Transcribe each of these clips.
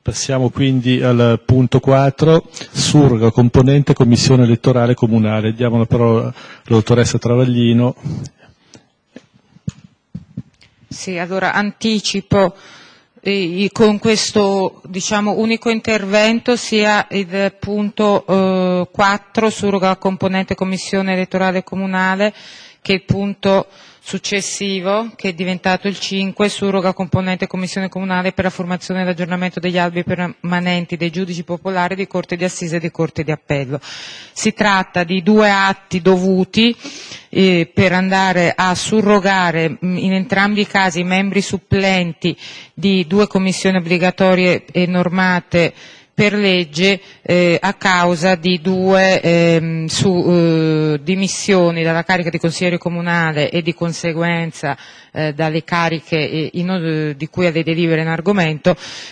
Passiamo quindi al punto 4, surroga componente Commissione elettorale comunale. Diamo la parola alla dottoressa Travaglino. Sì, allora anticipo con questo unico intervento sia il punto 4, surroga componente Commissione elettorale comunale, che il punto successivo, che è diventato il 5, surroga componente Commissione comunale per la formazione e l'aggiornamento degli albi permanenti dei giudici popolari di Corte di Assise e di Corte di Appello. Si tratta di due atti dovuti per andare a surrogare in entrambi i casi i membri supplenti di due commissioni obbligatorie e normate per legge a causa di due dimissioni dalla carica di consigliere comunale e di conseguenza dalle cariche di cui alle delibere in argomento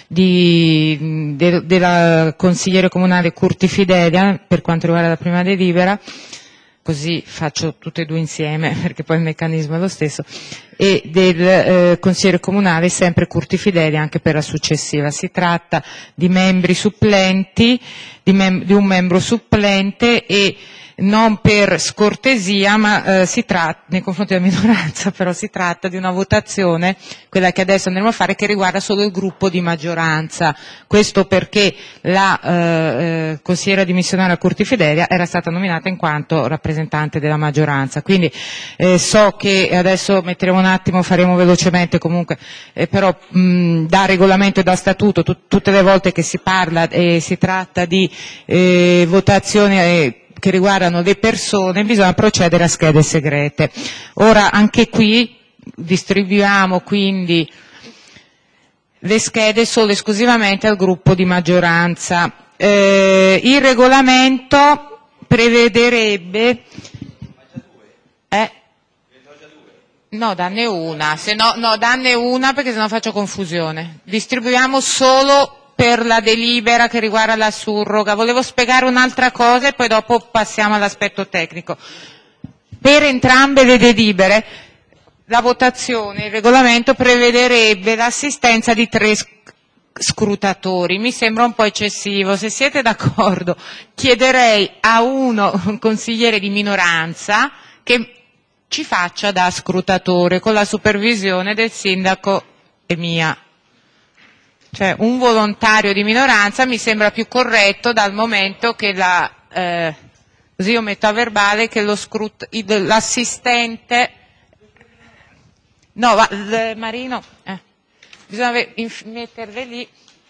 della consigliere comunale Curti Fidelia per quanto riguarda la prima delibera, così faccio tutte e due insieme perché poi il meccanismo è lo stesso, e del consigliere comunale sempre Curti Fidelia anche per la successiva. Si tratta di membri supplenti, di un membro supplente e non per scortesia, ma si tratta, nei confronti della minoranza, però si tratta di una votazione, quella che adesso andremo a fare, che riguarda solo il gruppo di maggioranza. Questo perché la consigliera dimissionaria Curti Fidelia era stata nominata in quanto rappresentante della maggioranza. Quindi so che adesso metteremo un attimo, faremo velocemente comunque, però da regolamento e da statuto tutte le volte che si parla e si tratta di votazioni che riguardano le persone, bisogna procedere a schede segrete. Ora anche qui distribuiamo quindi le schede solo esclusivamente al gruppo di maggioranza. Il regolamento prevederebbe no, danne una, se no, danne una perché sennò faccio confusione. Distribuiamo solo per la delibera che riguarda la surroga. Volevo spiegare un'altra cosa e poi dopo passiamo all'aspetto tecnico. Per entrambe le delibere la votazione, il regolamento prevederebbe l'assistenza di 3 scrutatori. Mi sembra un po' eccessivo. Se siete d'accordo, chiederei a un consigliere di minoranza che ci faccia da scrutatore con la supervisione del sindaco e mia. Cioè un volontario di minoranza mi sembra più corretto, dal momento che così io metto a verbale che l'assistente no, Marino, bisogna metterle lì.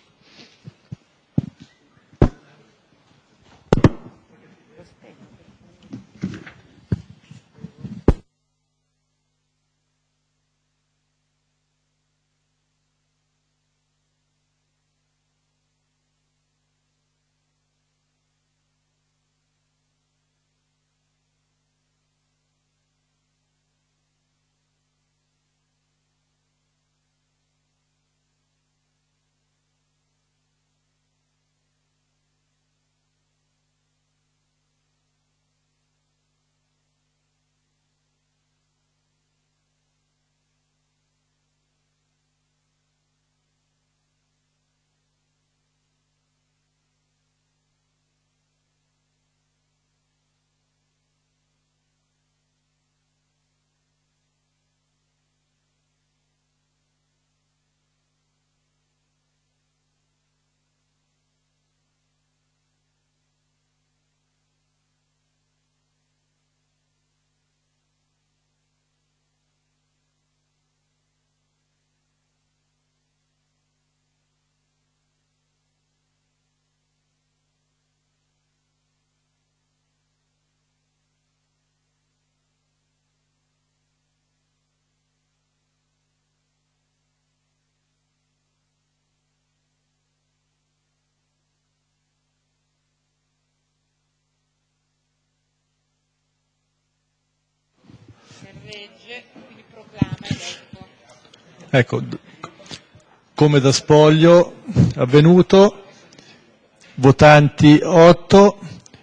Ecco, come da spoglio avvenuto, votanti 8,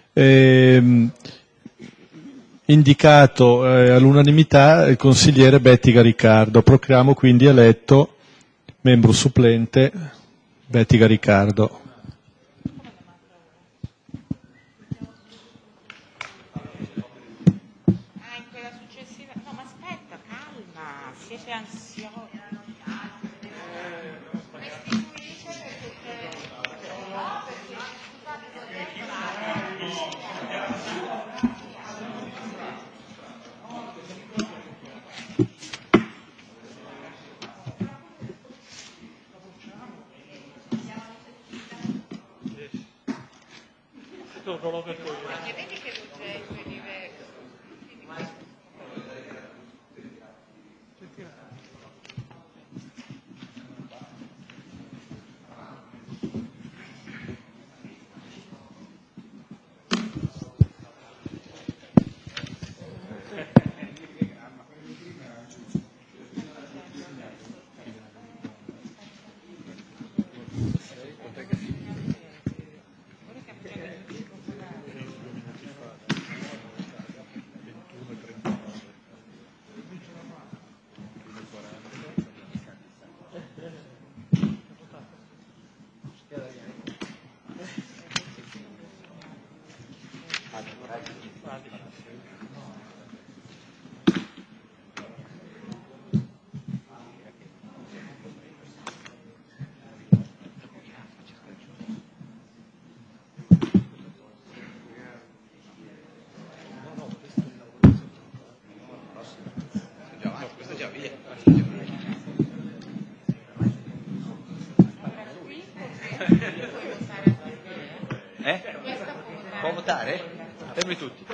indicato all'unanimità il consigliere Bettiga Riccardo. Proclamo quindi eletto membro supplente Bettiga Riccardo. In quella successiva. No, ma aspetta, calma, siete ansiosi. Vedi che l'oggetto è diverso. Può votare? Fermi tutti.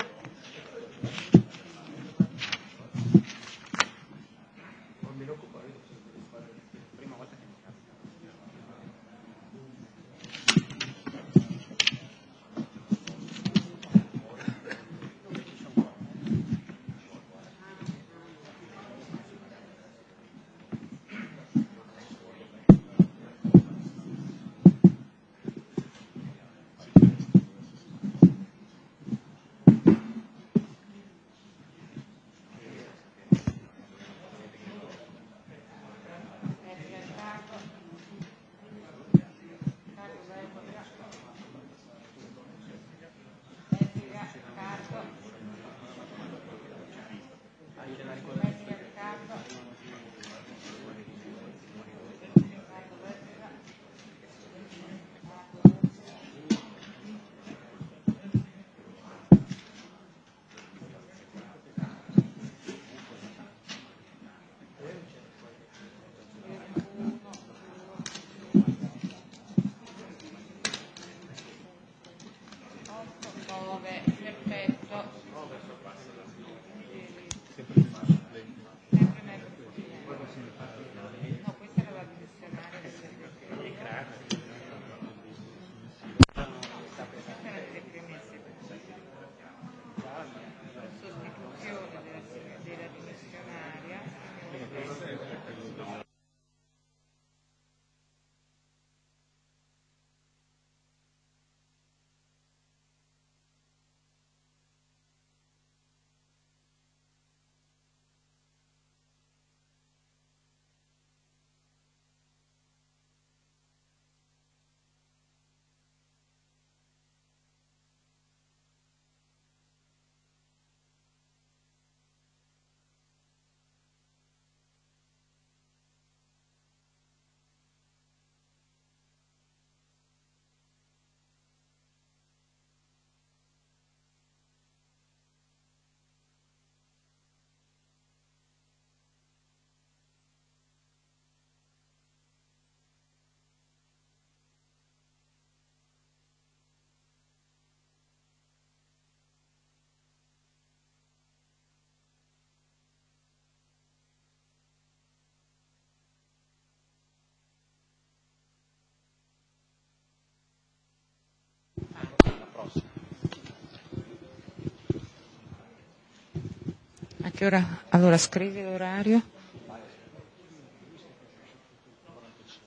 A che ora? Allora scrivi l'orario.